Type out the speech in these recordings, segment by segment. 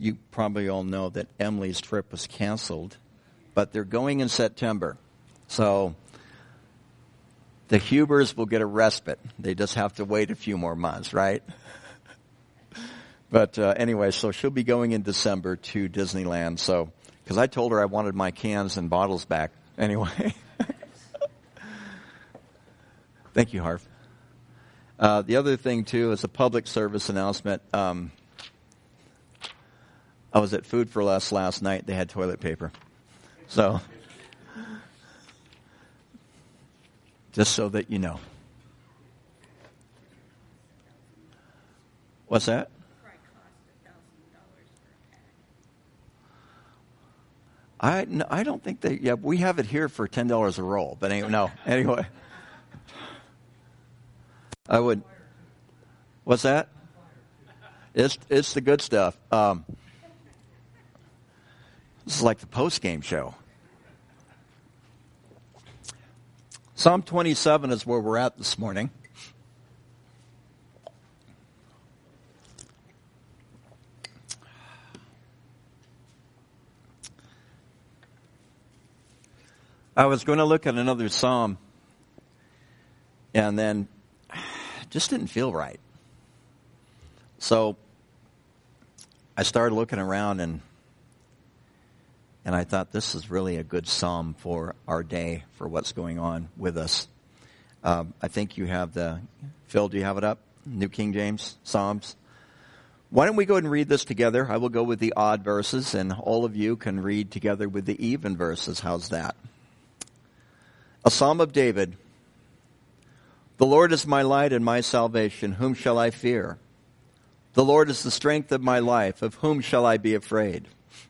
you probably all know that Emily's trip was canceled, but they're going in September. So the Hubers will get a respite. They just have to wait a few more months, right? But anyway, so she'll be going in December to Disneyland. So, because I told her I wanted my cans and bottles back. Anyway. Thank you, Harv. The other thing, too, is a public service announcement. I was at Food for Less last night. They had toilet paper. So, just so that you know. What's that? I don't think they, yeah, we have it here for $10 a roll, but anyway. I would, what's that? It's the good stuff. This is like the post-game show. Psalm 27 is where we're at this morning. I was going to look at another psalm, and then just didn't feel right. So I started looking around, and I thought this is really a good psalm for our day, for what's going on with us. I think you have Phil, do you have it up? New King James Psalms. Why don't we go ahead and read this together? I will go with the odd verses, and all of you can read together with the even verses. How's that? A Psalm of David. The Lord is my light and my salvation. Whom shall I fear? The Lord is the strength of my life. Of whom shall I be afraid?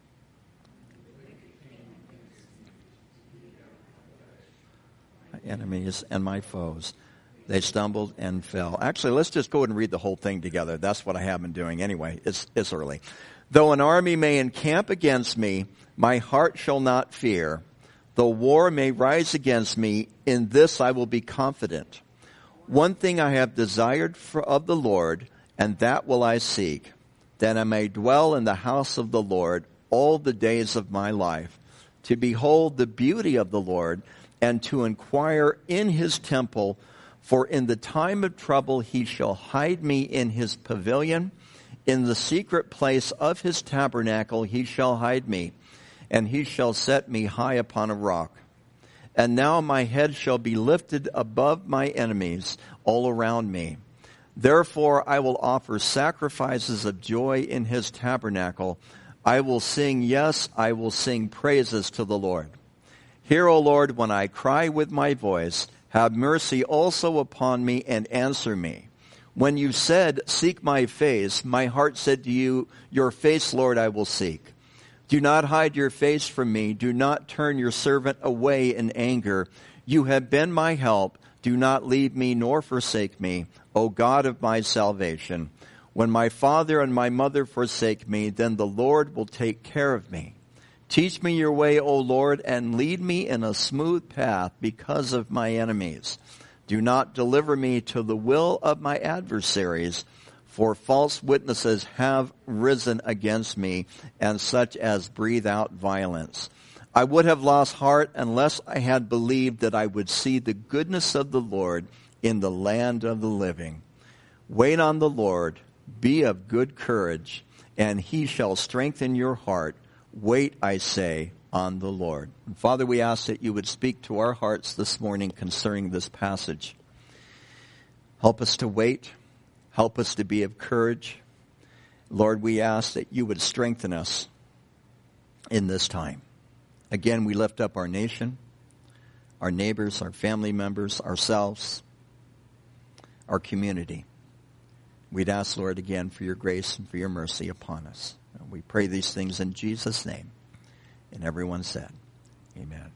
My enemies and my foes, they stumbled and fell. Actually, let's just go ahead and read the whole thing together. That's what I have been doing anyway. It's early. Though an army may encamp against me, my heart shall not fear. Though war may rise against me, in this I will be confident. One thing I have desired of the Lord, and that will I seek, that I may dwell in the house of the Lord all the days of my life, to behold the beauty of the Lord, and to inquire in his temple. For in the time of trouble he shall hide me in his pavilion. In the secret place of his tabernacle he shall hide me, and he shall set me high upon a rock. And now my head shall be lifted above my enemies all around me. Therefore I will offer sacrifices of joy in his tabernacle. I will sing, yes, I will sing praises to the Lord. Hear, O Lord, when I cry with my voice. Have mercy also upon me and answer me. When you said, seek my face, my heart said to you, your face, Lord, I will seek. Do not hide your face from me. Do not turn your servant away in anger. You have been my help. Do not leave me nor forsake me, O God of my salvation. When my father and my mother forsake me, then the Lord will take care of me. Teach me your way, O Lord, and lead me in a smooth path because of my enemies. Do not deliver me to the will of my adversaries, for false witnesses have risen against me, and such as breathe out violence. I would have lost heart unless I had believed that I would see the goodness of the Lord in the land of the living. Wait on the Lord, be of good courage, and he shall strengthen your heart. Wait, I say, on the Lord. And Father, we ask that you would speak to our hearts this morning concerning this passage. Help us to wait. Help us to be of courage. Lord, we ask that you would strengthen us in this time. Again, we lift up our nation, our neighbors, our family members, ourselves, our community. We'd ask, Lord, again for your grace and for your mercy upon us. And we pray these things in Jesus' name. And everyone said, amen.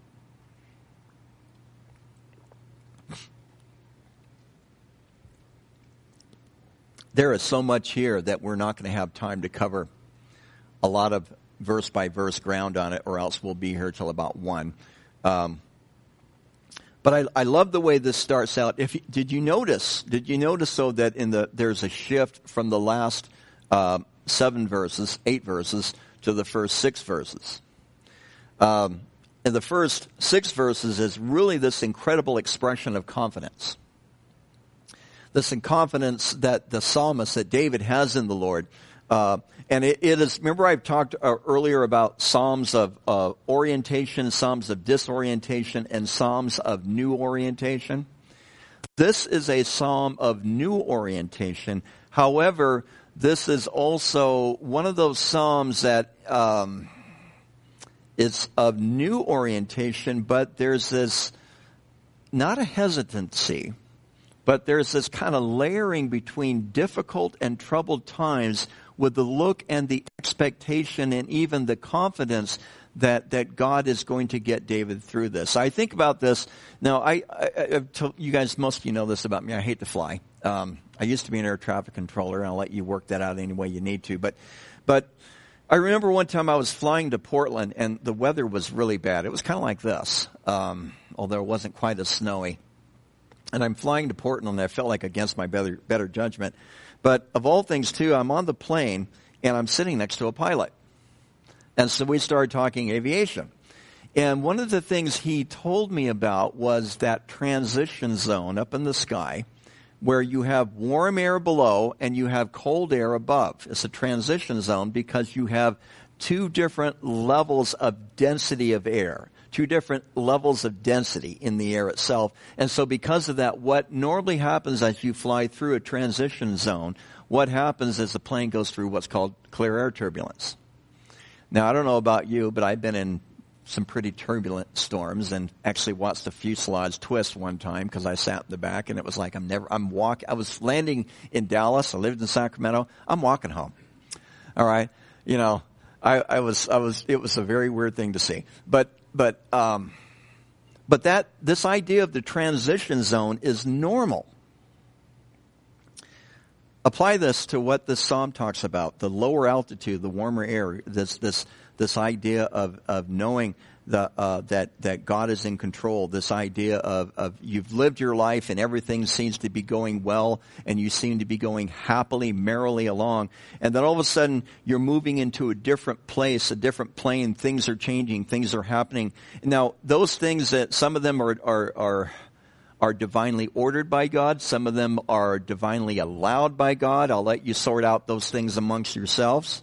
There is so much here that we're not going to have time to cover a lot of verse-by-verse ground on it, or else we'll be here till about 1. But I love the way this starts out. Did you notice though that there's a shift from the last 8 verses, to the first 6 verses. And the first 6 verses is really this incredible expression of confidence. This confidence that the psalmist, that David has in the Lord. And it is, remember I've talked earlier about psalms of orientation, psalms of disorientation, and psalms of new orientation. This is a psalm of new orientation. However, this is also one of those psalms that is of new orientation, but there's this, not a hesitancy, but there's this kind of layering between difficult and troubled times with the look and the expectation and even the confidence that God is going to get David through this. I think about this. Now, I've told you guys, most of you know this about me. I hate to fly. I used to be an air traffic controller, and I'll let you work that out any way you need to. But I remember one time I was flying to Portland, and the weather was really bad. It was kind of like this, although it wasn't quite as snowy. And I'm flying to Portland, and I felt like against my better judgment. But of all things, too, I'm on the plane, and I'm sitting next to a pilot. And so we started talking aviation. And one of the things he told me about was that transition zone up in the sky where you have warm air below and you have cold air above. It's a transition zone because you have 2 different levels of density of air. 2 different levels of density in the air itself. And so because of that, what normally happens as you fly through a transition zone, what happens is the plane goes through what's called clear air turbulence. Now, I don't know about you, but I've been in some pretty turbulent storms and actually watched the fuselage twist one time because I sat in the back, and it was like I was landing in Dallas. I lived in Sacramento. I'm walking home. All right. You know, it was a very weird thing to see. But this idea of the transition zone is normal. Apply this to what this psalm talks about: the lower altitude, the warmer air. This idea of knowing that God is in control. This idea of you've lived your life and everything seems to be going well, and you seem to be going happily, merrily along, and then all of a sudden you're moving into a different place, a different plane. Things are changing. Things are happening. Now, those things, that some of them are divinely ordered by God. Some of them are divinely allowed by God. I'll let you sort out those things amongst yourselves.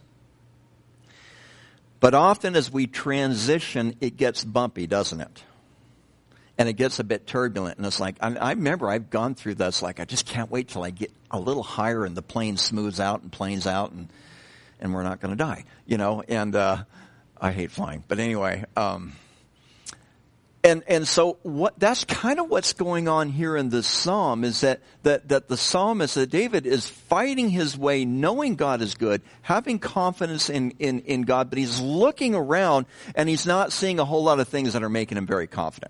But often as we transition, it gets bumpy, doesn't it? And it gets a bit turbulent. And it's like, I remember I've gone through this, like, I just can't wait till I get a little higher and the plane smooths out and planes out and we're not going to die, you know. And I hate flying. But anyway, And so that's kind of what's going on here in this psalm, is that the psalmist, that David, is fighting his way, knowing God is good, having confidence in God, but he's looking around and he's not seeing a whole lot of things that are making him very confident.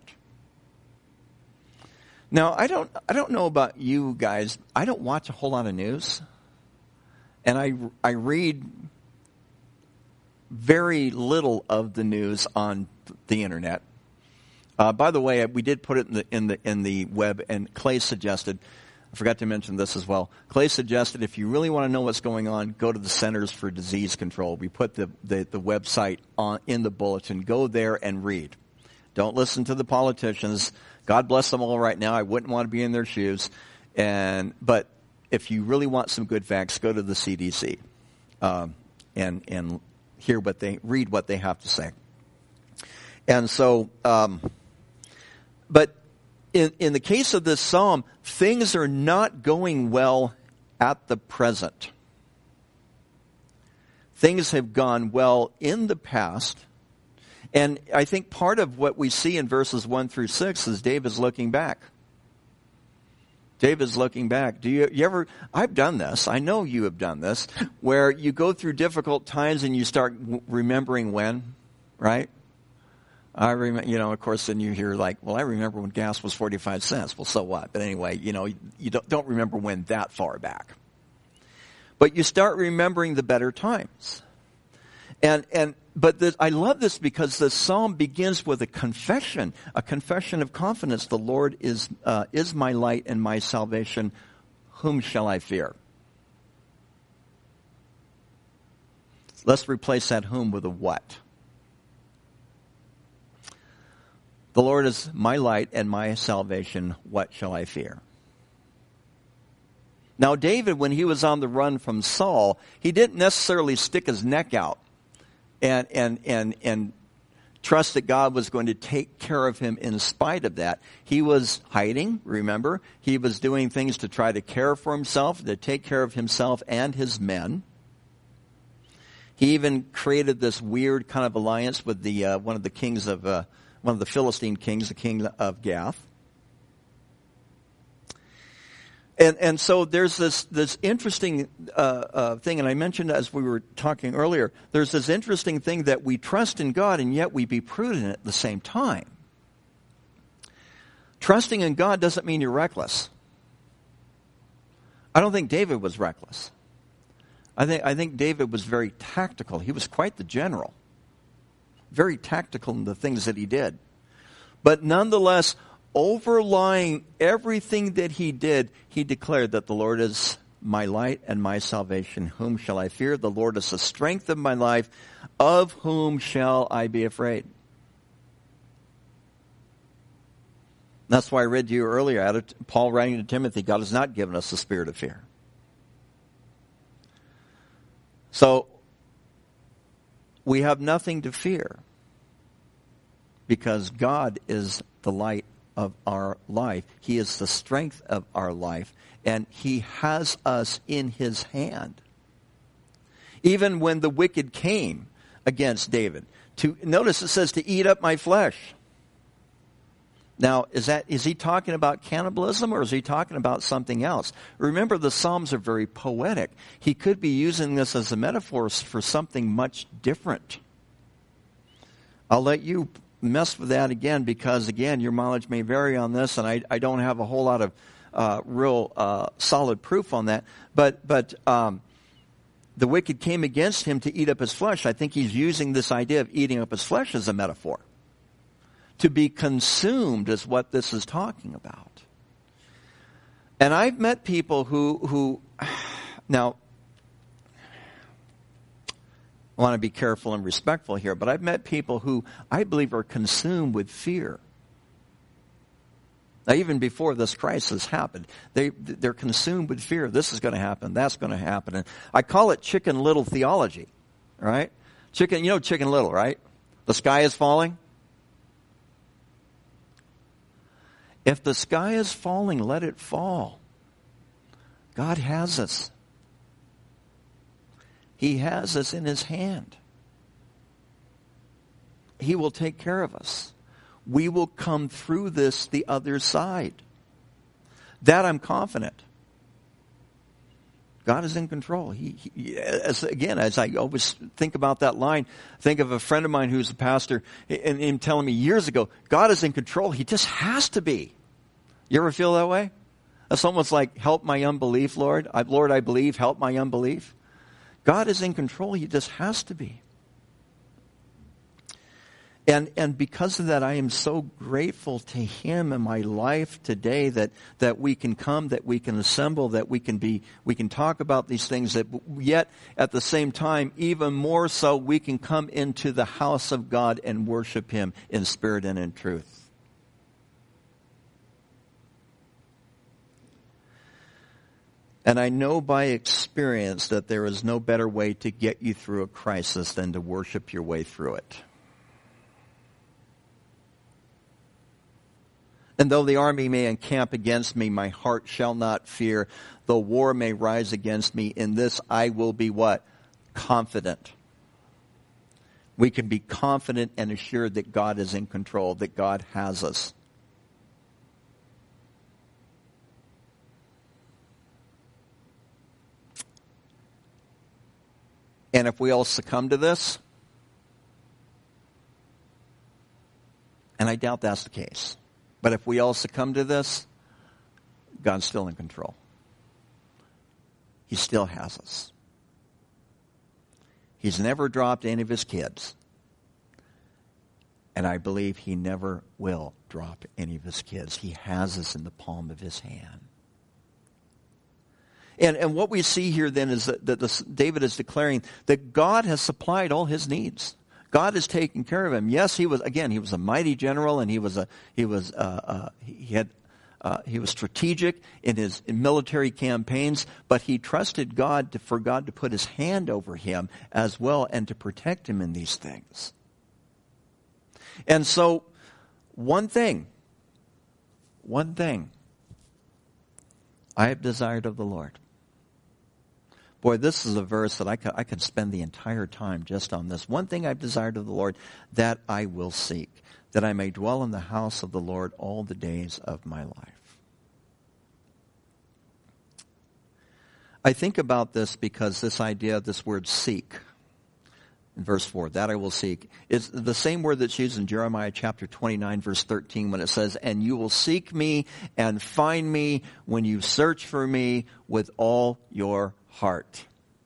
Now, I don't know about you guys. I don't watch a whole lot of news, and I read very little of the news on the internet. By the way, we did put it in the web, and Clay suggested, I forgot to mention this as well, Clay suggested if you really want to know what's going on, go to the Centers for Disease Control. We put the website in the bulletin. Go there and read. Don't listen to the politicians. God bless them all right now. I wouldn't want to be in their shoes. But if you really want some good facts, go to the CDC and read what they have to say. And so, but in the case of this psalm, things are not going well at the present. Things have gone well in the past. And I think part of what we see in verses 1 through 6 is David's looking back. David's looking back. Do you ever, I've done this, I know you have done this, where you go through difficult times and you start remembering when, right? I remember, of course, then you hear like, well, I remember when gas was 45 cents. Well, so what? But anyway, you don't remember when that far back. But you start remembering the better times. But I love this because the psalm begins with a confession of confidence. The Lord is my light and my salvation. Whom shall I fear? Let's replace that whom with a what. The Lord is my light and my salvation. What shall I fear? Now, David, when he was on the run from Saul, he didn't necessarily stick his neck out and trust that God was going to take care of him in spite of that. He was hiding, remember? He was doing things to try to care for himself, to take care of himself and his men. He even created this weird kind of alliance with the one of the Philistine kings, the king of Gath. And so there's this interesting thing, and I mentioned as we were talking earlier, there's this interesting thing that we trust in God and yet we be prudent at the same time. Trusting in God doesn't mean you're reckless. I don't think David was reckless. I think David was very tactical. He was quite the general. Very tactical in the things that he did. But nonetheless, overlying everything that he did, he declared that the Lord is my light and my salvation. Whom shall I fear? The Lord is the strength of my life. Of whom shall I be afraid? That's why I read to you earlier out of Paul writing to Timothy, God has not given us the spirit of fear. So, we have nothing to fear because God is the light of our life. He is the strength of our life, and He has us in His hand. Even when the wicked came against David, notice it says to eat up my flesh. Now, is he talking about cannibalism or is he talking about something else? Remember, the Psalms are very poetic. He could be using this as a metaphor for something much different. I'll let you mess with that again because, again, your mileage may vary on this, and I don't have a whole lot of real solid proof on that. But the wicked came against him to eat up his flesh. I think he's using this idea of eating up his flesh as a metaphor. To be consumed is what this is talking about. And I've met people who now, I want to be careful and respectful here, but I've met people who I believe are consumed with fear. Now, even before this crisis happened, they're consumed with fear. This is going to happen. That's going to happen. And I call it Chicken Little theology, right? Chicken Little, right? The sky is falling. If the sky is falling, let it fall. God has us. He has us in His hand. He will take care of us. We will come through this the other side. That I'm confident. God is in control. As I always think about that line, think of a friend of mine who's a pastor and him telling me years ago, God is in control. He just has to be. You ever feel that way? That's almost like, help my unbelief, Lord. Lord, I believe, help my unbelief. God is in control. He just has to be. And because of that, I am so grateful to Him in my life today that we can come, that we can assemble, that we can talk about these things, that yet at the same time, even more so, we can come into the house of God and worship Him in spirit and in truth. And I know by experience that there is no better way to get you through a crisis than to worship your way through it. And though the army may encamp against me, my heart shall not fear. Though war may rise against me, in this I will be what? Confident. We can be confident and assured that God is in control, that God has us. And if we all succumb to this, and I doubt that's the case, but if we all succumb to this, God's still in control. He still has us. He's never dropped any of His kids. And I believe He never will drop any of His kids. He has us in the palm of His hand. And what we see here then is that David is declaring that God has supplied all his needs. God is taking care of him. Yes, he was a mighty general, and he was strategic in his military campaigns, but he trusted God for God to put his hand over him as well and to protect him in these things. And so, one thing I have desired of the Lord. Boy, this is a verse that I could spend the entire time just on this. One thing I've desired of the Lord, that I will seek, that I may dwell in the house of the Lord all the days of my life. I think about this because this idea, this word seek, in verse 4, that I will seek, is the same word that's used in Jeremiah chapter 29, verse 13, when it says, and you will seek me and find me when you search for me with all your heart.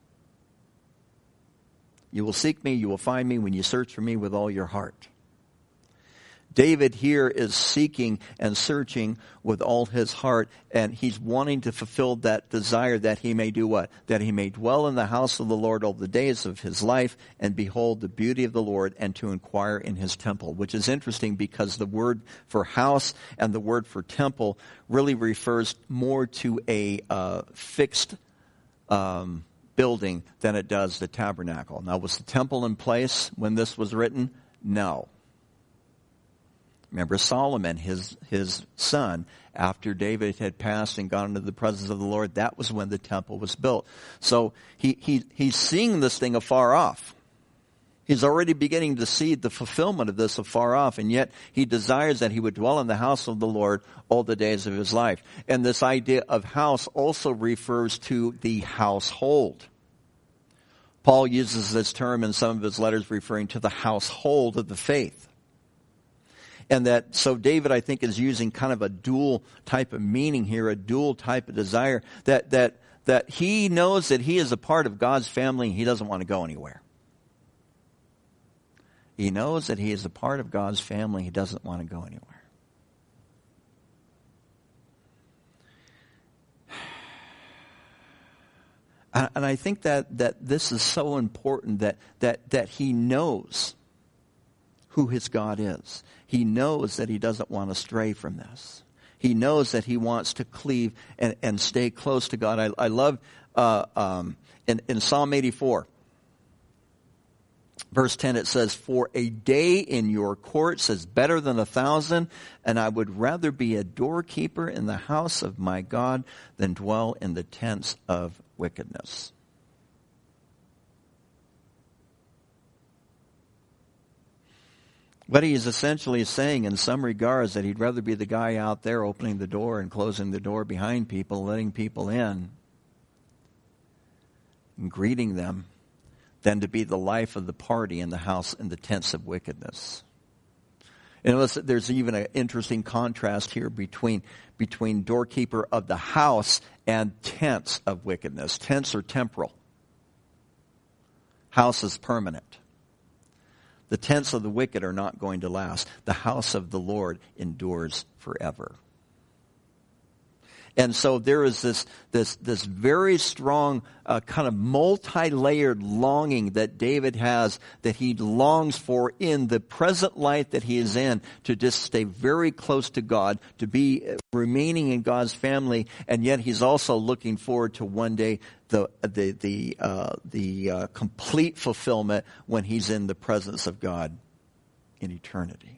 You will seek me, you will find me when you search for me with all your heart. David here is seeking and searching with all his heart, and he's wanting to fulfill that desire that he may do what? That he may dwell in the house of the Lord all the days of his life and behold the beauty of the Lord and to inquire in his temple, which is interesting because the word for house and the word for temple really refers more to a fixed building than it does the tabernacle. Now, was the temple in place when this was written? No. Remember Solomon, his son, after David had passed and gone into the presence of the Lord, that was when the temple was built. So he's seeing this thing afar off. He's already beginning to see the fulfillment of this afar off, and yet he desires that he would dwell in the house of the Lord all the days of his life. And this idea of house also refers to the household. Paul uses this term in some of his letters referring to the household of the faith. And so David, I think, is using kind of a dual type of meaning here, a dual type of desire, that he knows that he is a part of God's family and he doesn't want to go anywhere. He knows that he is a part of God's family. He doesn't want to go anywhere. And I think that this is so important that he knows who his God is. He knows that he doesn't want to stray from this. He knows that he wants to cleave and stay close to God. I love in Psalm 84. Verse 10, it says, for a day in your courts is better than 1,000, and I would rather be a doorkeeper in the house of my God than dwell in the tents of wickedness. What he is essentially saying in some regards that he'd rather be the guy out there opening the door and closing the door behind people, letting people in, and greeting them, than to be the life of the party in the house in the tents of wickedness. And there's even an interesting contrast here between doorkeeper of the house and tents of wickedness. Tents are temporal. House is permanent. The tents of the wicked are not going to last. The house of the Lord endures forever. And so there is this very strong kind of multi-layered longing that David has, that he longs for in the present life that he is in, to just stay very close to God, to be remaining in God's family, and yet he's also looking forward to one day the complete fulfillment when he's in the presence of God in eternity.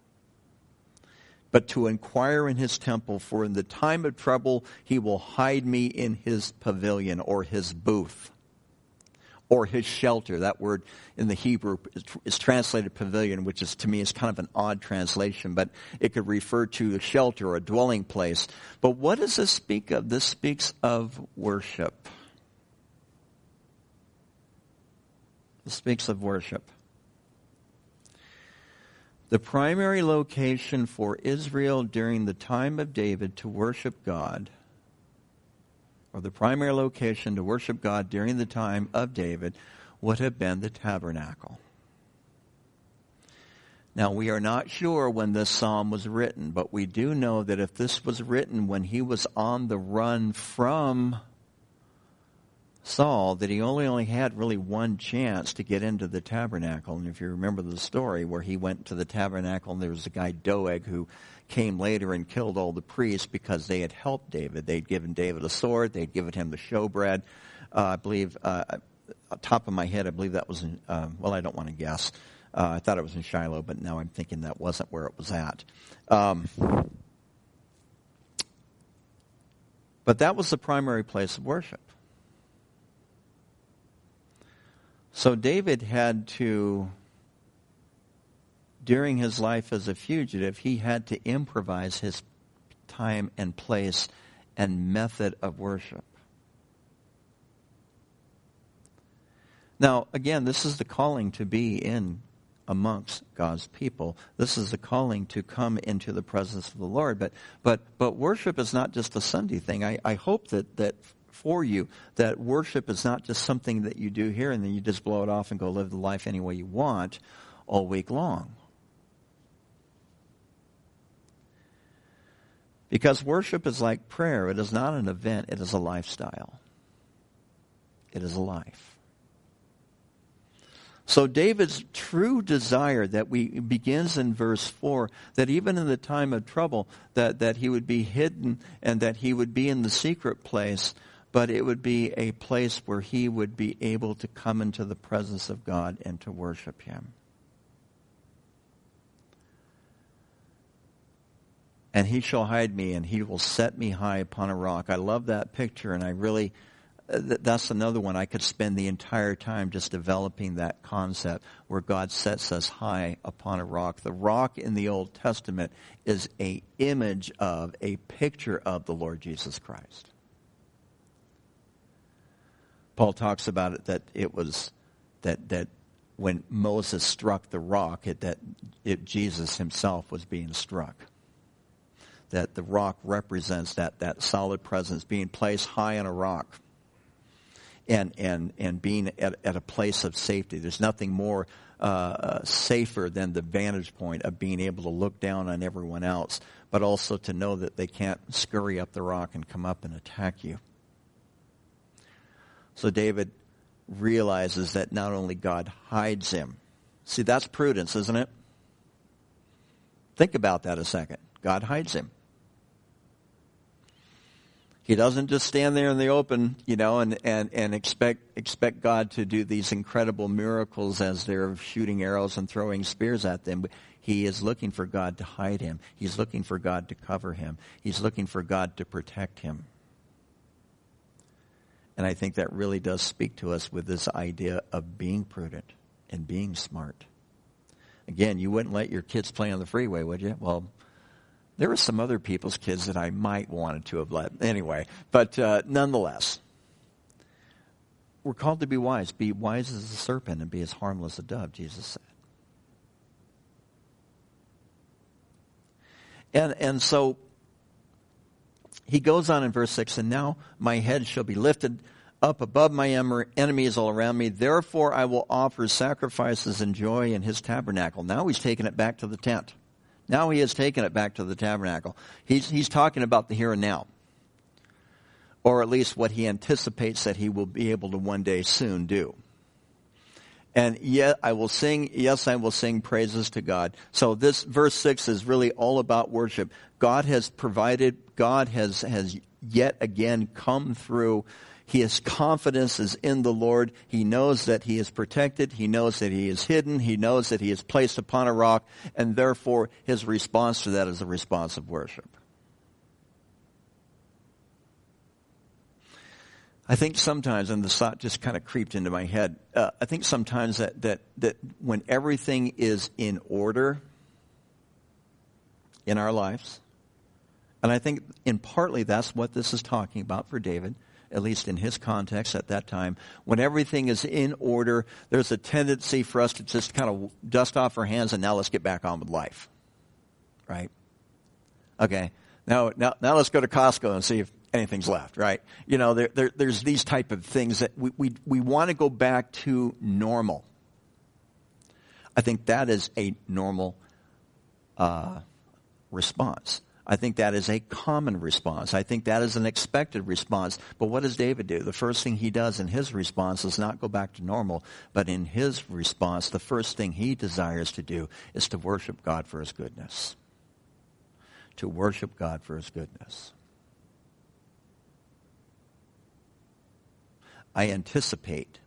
But to inquire in his temple, for in the time of trouble he will hide me in his pavilion, or his booth, or his shelter. That word in the Hebrew is translated pavilion, which is, to me, is kind of an odd translation, but it could refer to a shelter or a dwelling place. But what does this speak of? This speaks of worship. It speaks of worship. The primary location for Israel during the time of David to worship God, or the primary location to worship God during the time of David, would have been the tabernacle. Now, we are not sure when this psalm was written, but we do know that if this was written when he was on the run from Saul that he only had really one chance to get into the tabernacle. And if you remember the story where he went to the tabernacle and there was a guy Doeg who came later and killed all the priests because they had helped David. They'd given David a sword. They'd given him the showbread. I believe, top of my head, I believe that was in, well, I don't want to guess. I thought it was in Shiloh, but now I'm thinking that wasn't where it was at. But that was the primary place of worship. So David had to, during his life as a fugitive, he had to improvise his time and place and method of worship. Now, again, this is the calling to be in amongst God's people. This is the calling to come into the presence of the Lord. But worship is not just a Sunday thing. I hope that for you, that worship is not just something that you do here and then you just blow it off and go live the life any way you want all week long. Because worship is like prayer. It is not an event. It is a lifestyle. It is a life. So David's true desire that begins in verse 4, that even in the time of trouble, that he would be hidden and that he would be in the secret place, but it would be a place where he would be able to come into the presence of God and to worship him. And he shall hide me, and he will set me high upon a rock. I love that picture, and I really, that's another one. I could spend the entire time just developing that concept where God sets us high upon a rock. The rock in the Old Testament is an image of, a picture of the Lord Jesus Christ. Paul talks about it that it was that when Moses struck the rock, Jesus himself was being struck. That the rock represents that solid presence, being placed high on a rock and being at a place of safety. There's nothing more safer than the vantage point of being able to look down on everyone else, but also to know that they can't scurry up the rock and come up and attack you. So David realizes that not only God hides him. See, that's prudence, isn't it? Think about that a second. God hides him. He doesn't just stand there in the open, and expect God to do these incredible miracles as they're shooting arrows and throwing spears at them. He is looking for God to hide him. He's looking for God to cover him. He's looking for God to protect him. And I think that really does speak to us with this idea of being prudent and being smart. Again, you wouldn't let your kids play on the freeway, would you? Well, there were some other people's kids that I might wanted to have let. Anyway, but nonetheless, we're called to be wise. Be wise as a serpent and be as harmless as a dove, Jesus said. And so he goes on in verse 6, and now my head shall be lifted up above my enemies all around me. Therefore I will offer sacrifices and joy in his tabernacle. Now he's taking it back to the tent. Now he has taken it back to the tabernacle. He's talking about the here and now. Or at least what he anticipates that he will be able to one day soon do. And yet I will sing praises to God. So this verse 6 is really all about worship. God has provided, God has yet again come through. His confidence is in the Lord. He knows that he is protected. He knows that he is hidden. He knows that he is placed upon a rock. And therefore, his response to that is a response of worship. I think sometimes, and the thought just kind of creeped into my head, I think sometimes that when everything is in order in our lives, and I think in partly that's what this is talking about for David, at least in his context at that time, when everything is in order, there's a tendency for us to just kind of dust off our hands and now let's get back on with life. Right? Okay. Now let's go to Costco and see if anything's left, right? There's these type of things that we want to go back to normal. I think that is a normal response. I think that is a common response. I think that is an expected response. But what does David do? The first thing he does in his response is not go back to normal, but in his response, the first thing he desires to do is to worship God for his goodness. To worship God for his goodness. I anticipate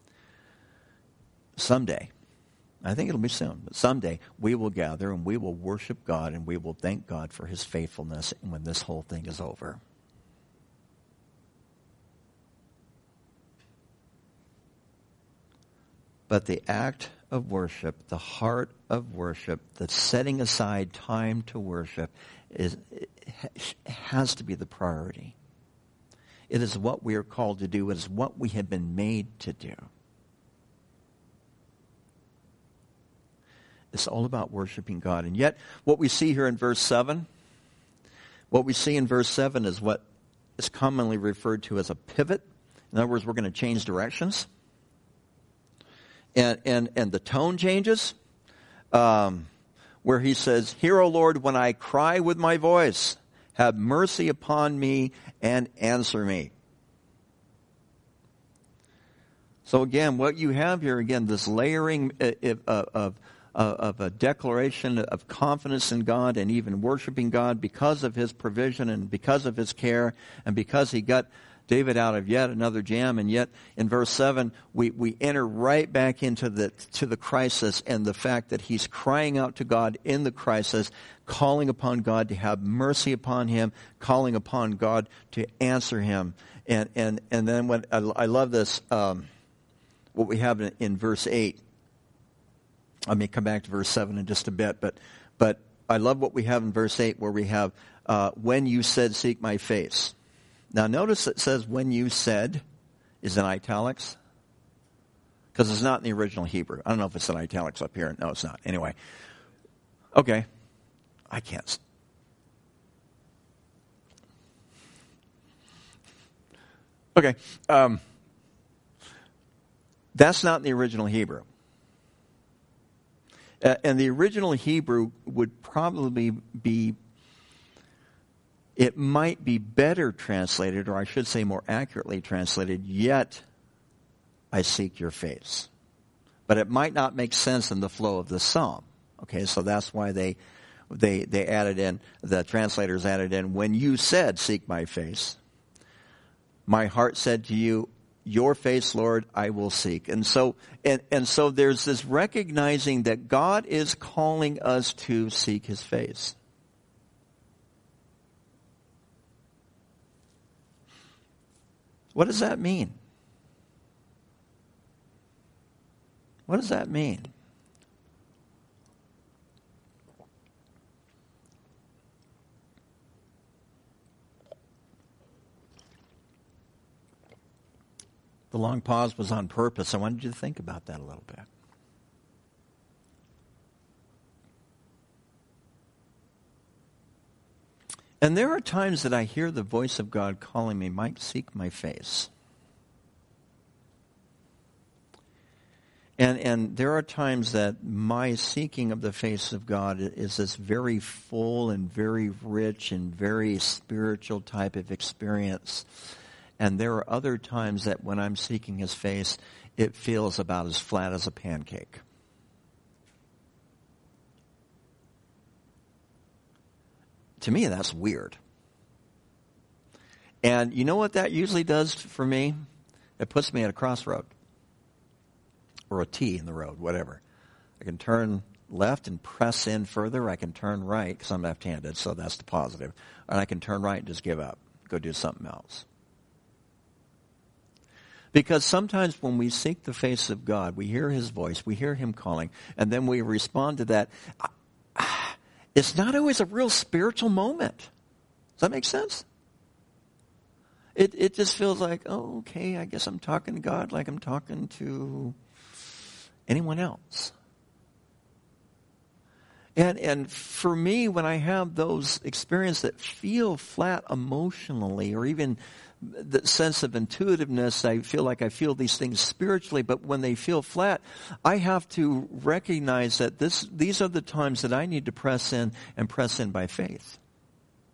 someday, I think it'll be soon, but someday we will gather and we will worship God and we will thank God for his faithfulness when this whole thing is over. But the act of worship, the heart of worship, the setting aside time to worship has to be the priority. It is what we are called to do. It is what we have been made to do. It's all about worshiping God. And yet, what we see here in verse 7, is what is commonly referred to as a pivot. In other words, we're going to change directions. And the tone changes, where he says, "Hear, O Lord, when I cry with my voice. Have mercy upon me and answer me." So again, what you have here, again, this layering of a declaration of confidence in God and even worshiping God because of his provision and because of his care and because he got David out of yet another jam. And yet in verse 7, we enter right back into the crisis and the fact that he's crying out to God in the crisis, calling upon God to have mercy upon him, calling upon God to answer him. And then when I love this, what we have in verse 8. I may come back to verse 7 in just a bit, but I love what we have in verse 8 where we have, when you said, seek my face. Now notice it says, when you said, is in italics, because it's not in the original Hebrew. I don't know if it's in italics up here. No, it's not. Anyway. Okay. I can't. Okay. That's not in the original Hebrew. And the original Hebrew would probably be, it might be better translated, or I should say more accurately translated, yet I seek your face. But it might not make sense in the flow of the psalm. Okay, so that's why they added in, the translators added in, when you said, seek my face, my heart said to you, your face, Lord, I will seek. And so there's this recognizing that God is calling us to seek his face. What does that mean? What does that mean? The long pause was on purpose. I wanted you to think about that a little bit. And there are times that I hear the voice of God calling me, Mike, seek my face. And there are times that my seeking of the face of God is this very full and very rich and very spiritual type of experience. And there are other times that when I'm seeking his face, it feels about as flat as a pancake. To me, that's weird. And you know what that usually does for me? It puts me at a crossroad. Or a T in the road, whatever. I can turn left and press in further. I can turn right, because I'm left-handed, so that's the positive. And I can turn right and just give up. Go do something else. Because sometimes when we seek the face of God, we hear his voice, we hear him calling, and then we respond to that. It's not always a real spiritual moment. Does that make sense? It just feels like, oh, okay, I guess I'm talking to God like I'm talking to anyone else. And for me, when I have those experiences that feel flat emotionally, or even the sense of intuitiveness, I feel like I feel these things spiritually, but when they feel flat, I have to recognize that these are the times that I need to press in and press in by faith.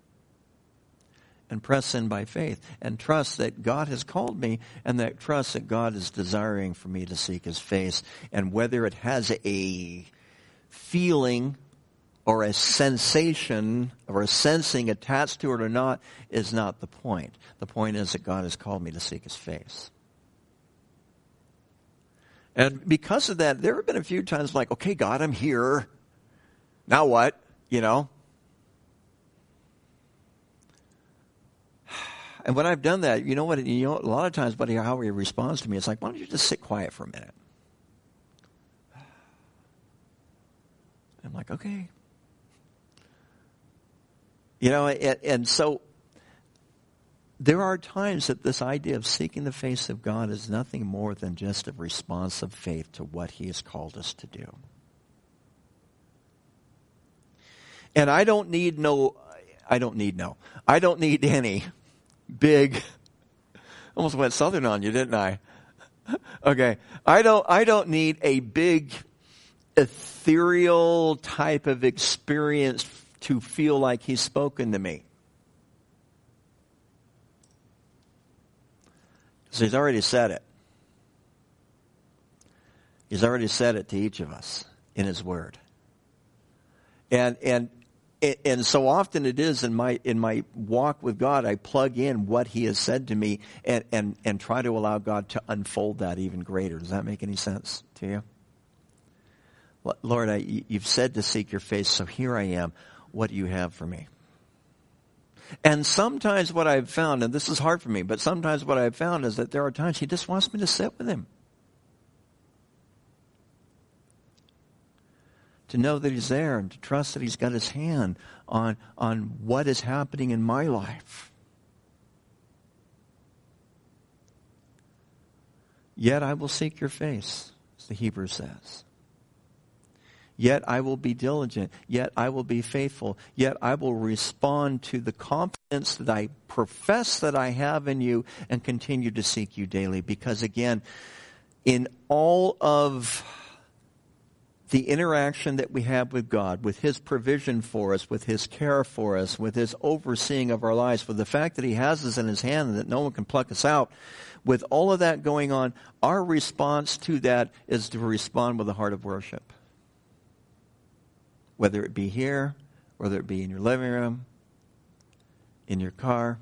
and press in by faith and trust that God has called me and that trust that God is desiring for me to seek his face. And whether it has a feeling or a sensation or a sensing attached to it or not is not the point. The point is that God has called me to seek his face. And because of that, there have been a few times like, okay, God, I'm here. Now what? And when I've done that, a lot of times, buddy, how he responds to me, it's like, why don't you just sit quiet for a minute? I'm like, okay. And so there are times that this idea of seeking the face of God is nothing more than just a response of faith to what he has called us to do. And I don't need any big, almost went southern on you, didn't I? Okay. I don't need a big ethereal type of experience to feel like he's spoken to me. So he's already said it. He's already said it to each of us in his word. And so often it is in my walk with God, I plug in what he has said to me and try to allow God to unfold that even greater. Does that make any sense to you? Lord, you've said to seek your face, so here I am. What do you have for me? And sometimes what I've found, and this is hard for me, but sometimes what I've found is that there are times he just wants me to sit with him. To know that he's there and to trust that he's got his hand on what is happening in my life. Yet I will seek your face, as the Hebrew says. Yet I will be diligent. Yet I will be faithful. Yet I will respond to the confidence that I profess that I have in you and continue to seek you daily. Because again, in all of the interaction that we have with God, with his provision for us, with his care for us, with his overseeing of our lives, with the fact that he has us in his hand and that no one can pluck us out, with all of that going on, our response to that is to respond with a heart of worship. Whether it be here, whether it be in your living room, in your car,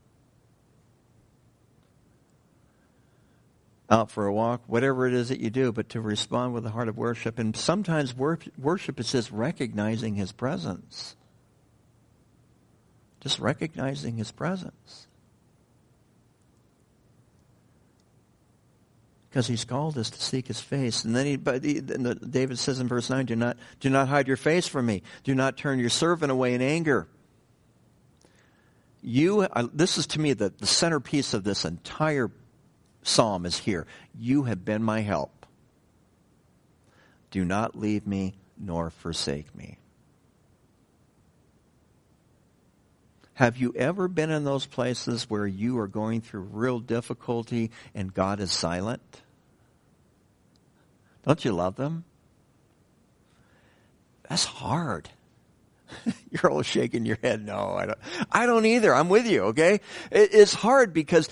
out for a walk, whatever it is that you do, but to respond with a heart of worship. And sometimes worship is just recognizing his presence. Just recognizing his presence. Because he's called us to seek his face. And then David says in verse 9, do not hide your face from me. Do not turn your servant away in anger. This is to me the centerpiece of this entire psalm is here. You have been my help. Do not leave me nor forsake me. Have you ever been in those places where you are going through real difficulty and God is silent? Don't you love them? That's hard. You're all shaking your head. No, I don't either. I'm with you, okay? It's hard because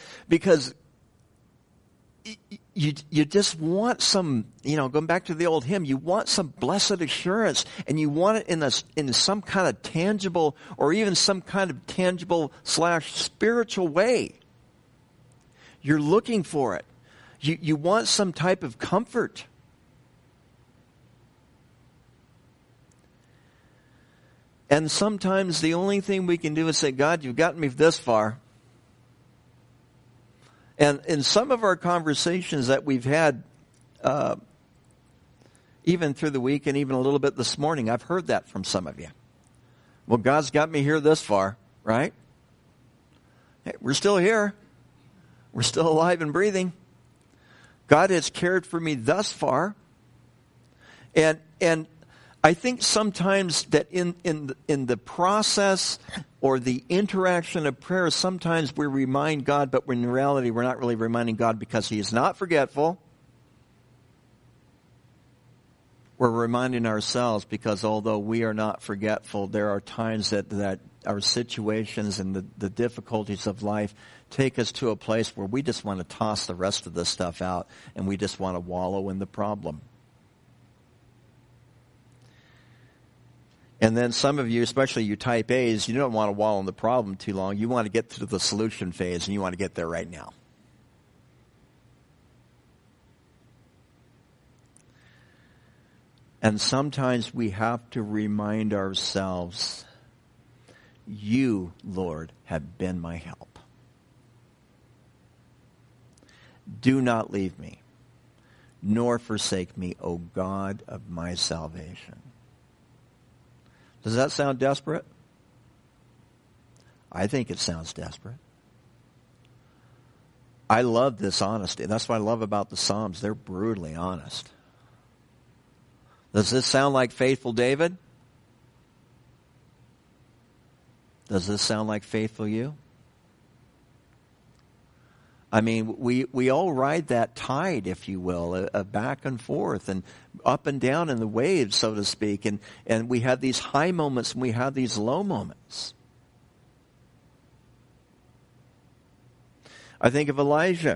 you just want some, going back to the old hymn, you want some blessed assurance, and you want it in some kind of tangible or even some kind of tangible / spiritual way. You're looking for it. You want some type of comfort. And sometimes the only thing we can do is say, God, you've gotten me this far. And in some of our conversations that we've had, even through the week and even a little bit this morning, I've heard that from some of you. Well, God's got me here this far, right? Hey, we're still here. We're still alive and breathing. God has cared for me thus far. And I think sometimes that in the process or the interaction of prayer, sometimes we remind God, but in reality we're not really reminding God because he is not forgetful. We're reminding ourselves because although we are not forgetful, there are times that our situations and the difficulties of life take us to a place where we just want to toss the rest of this stuff out and we just want to wallow in the problem. And then some of you, especially you type A's, you don't want to wallow in the problem too long. You want to get to the solution phase, and you want to get there right now. And sometimes we have to remind ourselves, you, Lord, have been my help. Do not leave me, nor forsake me, O God of my salvation. Does that sound desperate? I think it sounds desperate. I love this honesty. That's what I love about the Psalms. They're brutally honest. Does this sound like faithful David? Does this sound like faithful you? I mean, we all ride that tide, if you will, back and forth and up and down in the waves, so to speak. And we have these high moments and we have these low moments. I think of Elijah.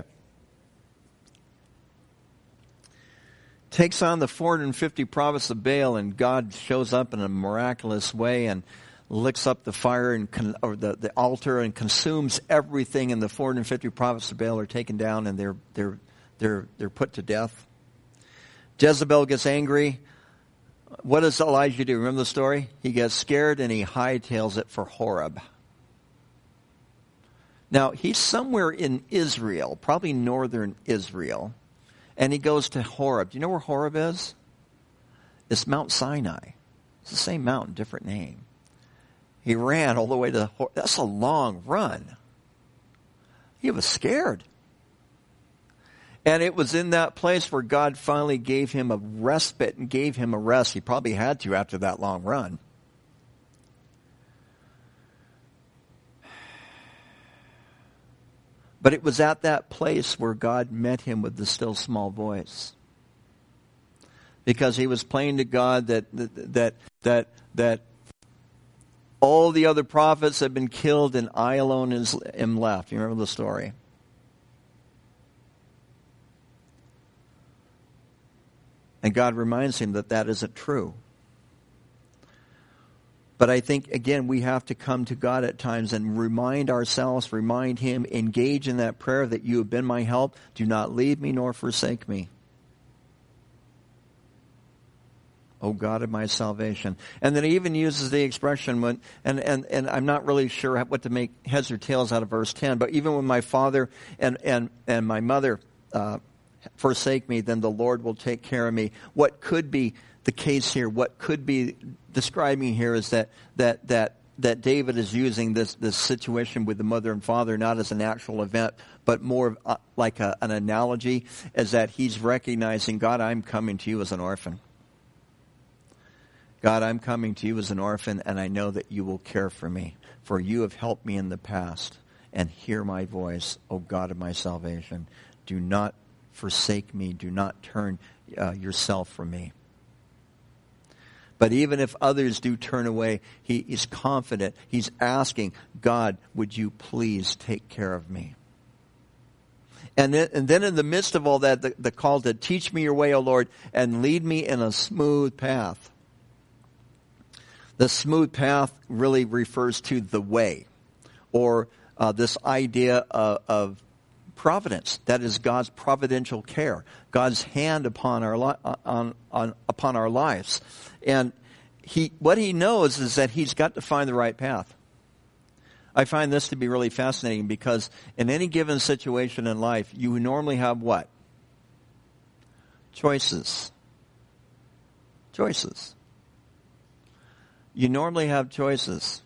Takes on the 450 prophets of Baal, and God shows up in a miraculous way and licks up the fire or the altar and consumes everything, and the 450 prophets of Baal are taken down and they're put to death. Jezebel gets angry. What does Elijah do? Remember the story? He gets scared and he hightails it for Horeb. Now, he's somewhere in Israel, probably northern Israel, and he goes to Horeb. Do you know where Horeb is? It's Mount Sinai. It's the same mountain, different name. He ran all the way to Horeb. That's a long run. He was scared. And it was in that place where God finally gave him a respite and gave him a rest. He probably had to after that long run. But it was at that place where God met him with the still small voice. Because he was praying to God that all the other prophets had been killed and I alone am left. You remember the story? And God reminds him that that isn't true. But I think, again, we have to come to God at times and remind ourselves, remind him, engage in that prayer that you have been my help. Do not leave me nor forsake me. O God of my salvation. And then he even uses the expression when, and I'm not really sure what to make heads or tails out of verse 10, but even when my father and my mother forsake me, then the Lord will take care of me. What could be the case here, what could be describing here is that David is using this situation with the mother and father not as an actual event, but more like an analogy, is that he's recognizing, God, I'm coming to you as an orphan. God, I'm coming to you as an orphan, and I know that you will care for me, for you have helped me in the past. And hear my voice, O God of my salvation. Do not forsake me. Do not turn yourself from me. But even if others do turn away, he is confident. He's asking, God, would you please take care of me? And then in the midst of all that, the call to teach me your way, O Lord, and lead me in a smooth path. The smooth path really refers to the way, or this idea of providence. That is God's providential care, God's hand upon our lives. And what he knows is that he's got to find the right path. I find this to be really fascinating because in any given situation in life, you normally have what? Choices. Choices. You normally have choices.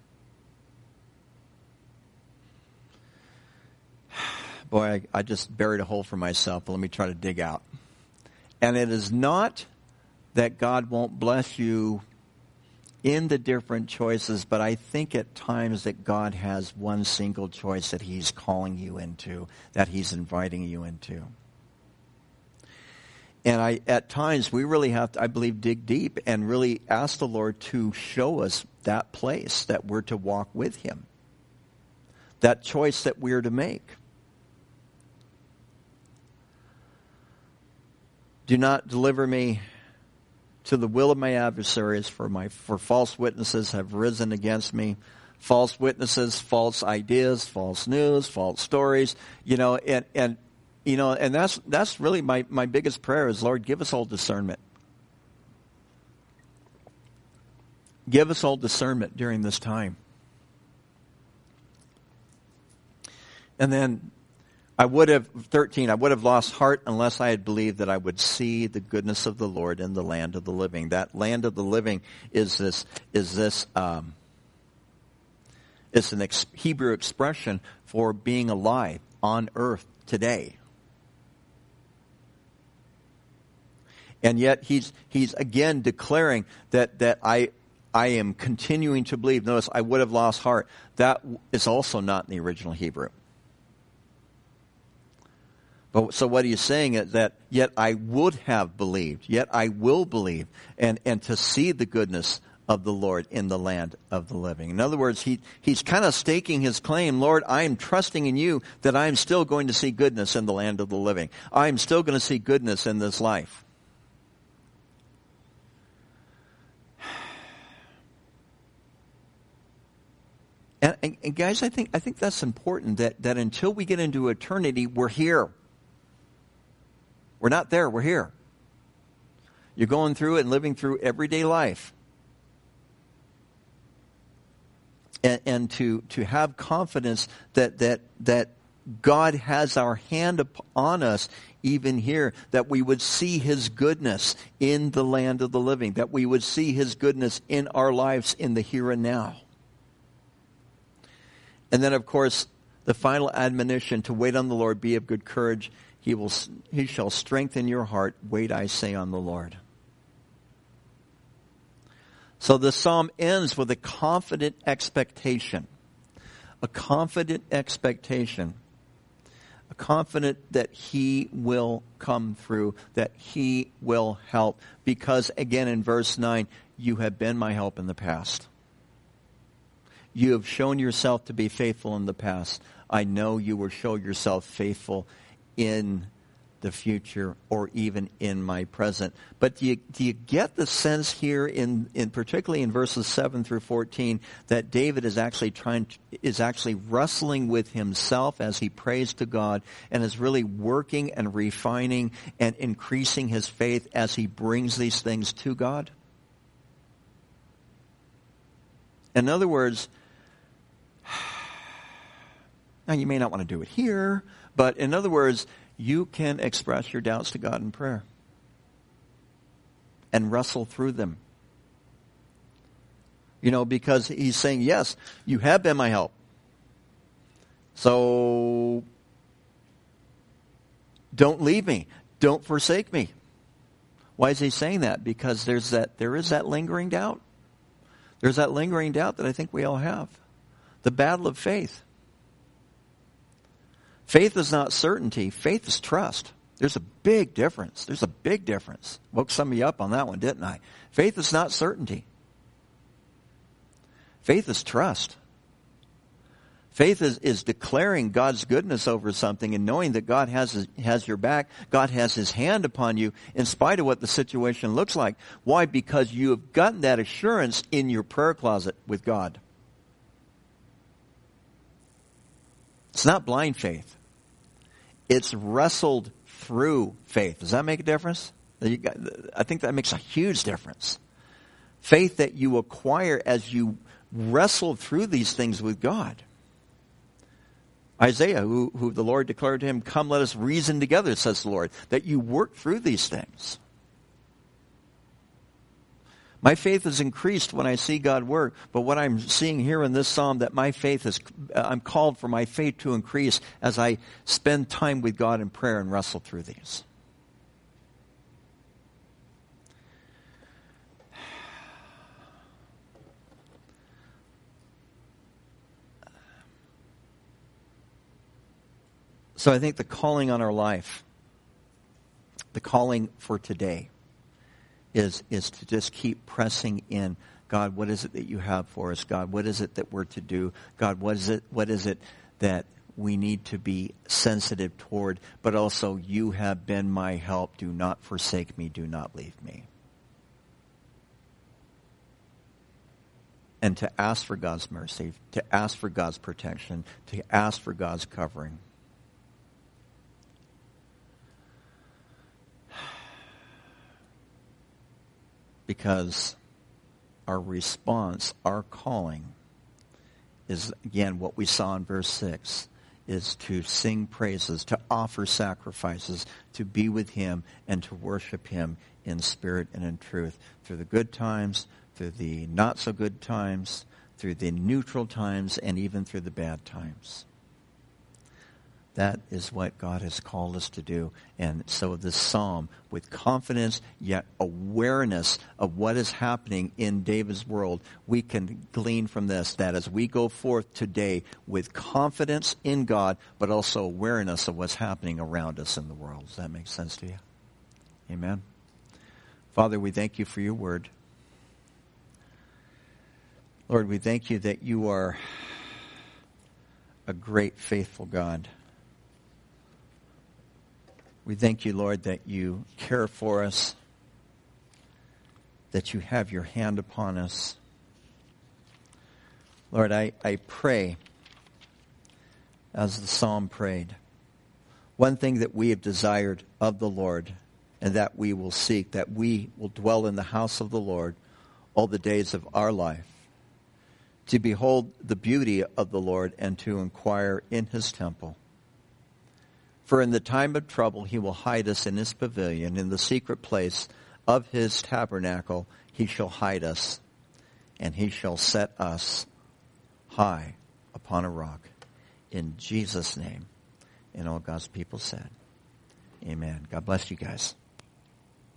Boy, I just buried a hole for myself, but let me try to dig out. And it is not that God won't bless you in the different choices, but I think at times that God has one single choice that he's calling you into, that he's inviting you into. And at times, we really have to, I believe, dig deep and really ask the Lord to show us that place that we're to walk with Him. That choice that we're to make. Do not deliver me to the will of my adversaries, for false witnesses have risen against me. False witnesses, false ideas, false news, false stories, and that's really my biggest prayer is, Lord, give us all discernment. Give us all discernment during this time. And then I would have lost heart unless I had believed that I would see the goodness of the Lord in the land of the living. That land of the living is an Hebrew expression for being alive on earth today. And yet he's again declaring that I am continuing to believe. Notice, I would have lost heart. That is also not in the original Hebrew. But so what he's saying is that yet I would have believed, yet I will believe, and to see the goodness of the Lord in the land of the living. In other words, he's kind of staking his claim, Lord, I am trusting in you that I am still going to see goodness in the land of the living. I am still going to see goodness in this life. And guys, I think that's important, that until we get into eternity, we're here. We're not there, we're here. You're going through it and living through everyday life. And to have confidence that God has our hand upon us even here, that we would see His goodness in the land of the living, that we would see His goodness in our lives in the here and now. And then, of course, the final admonition to wait on the Lord, be of good courage. He shall strengthen your heart. Wait, I say, on the Lord. So the psalm ends with a confident expectation. A confident expectation. A confident that He will come through, that He will help. Because, again, in verse 9, you have been my help in the past. You have shown yourself to be faithful in the past. I know you will show yourself faithful in the future, or even in my present. But do you get the sense here, in particularly in verses 7 through 14, that David is actually wrestling with himself as he prays to God, and is really working and refining and increasing his faith as he brings these things to God? In other words, now you may not want to do it here, but in other words, you can express your doubts to God in prayer and wrestle through them. Because He's saying, yes, you have been my help. So don't leave me. Don't forsake me. Why is He saying that? Because there is that lingering doubt. There's that lingering doubt that I think we all have. The battle of faith. Faith is not certainty. Faith is trust. There's a big difference. Woke some of you up on that one, didn't I? Faith is not certainty. Faith is trust. Faith is declaring God's goodness over something and knowing that God has your back. God has His hand upon you in spite of what the situation looks like. Why? Because you have gotten that assurance in your prayer closet with God. It's not blind faith. It's wrestled through faith. Does that make a difference? I think that makes a huge difference. Faith that you acquire as you wrestle through these things with God. Isaiah, who the Lord declared to him, come, let us reason together, says the Lord, that you work through these things. My faith is increased when I see God work, but what I'm seeing here in this psalm, that I'm called for my faith to increase as I spend time with God in prayer and wrestle through these. So I think the calling on our life The calling for today is to just keep pressing in. God, what is it that you have for us? God, what is it that we're to do? God, what is it that we need to be sensitive toward? But also, you have been my help. Do not forsake me. Do not leave me. And to ask for God's mercy, to ask for God's protection, to ask for God's covering. Because our response, our calling, is, again, what we saw in verse 6, is to sing praises, to offer sacrifices, to be with him, and to worship him in spirit and in truth. Through the good times, through the not-so-good times, through the neutral times, and even through the bad times. That is what God has called us to do. And so this psalm, with confidence yet awareness of what is happening in David's world, we can glean from this that as we go forth today with confidence in God, but also awareness of what's happening around us in the world. Does that make sense to you? Amen. Father, we thank you for your word. Lord, we thank you that you are a great, faithful God. We thank you, Lord, that you care for us, that you have your hand upon us. Lord, I pray, as the psalm prayed, one thing that we have desired of the Lord, and that we will seek, that we will dwell in the house of the Lord all the days of our life, to behold the beauty of the Lord and to inquire in his temple. For in the time of trouble he will hide us in his pavilion. In the secret place of his tabernacle he shall hide us, and he shall set us high upon a rock. In Jesus' name. And all God's people said, amen. God bless you guys.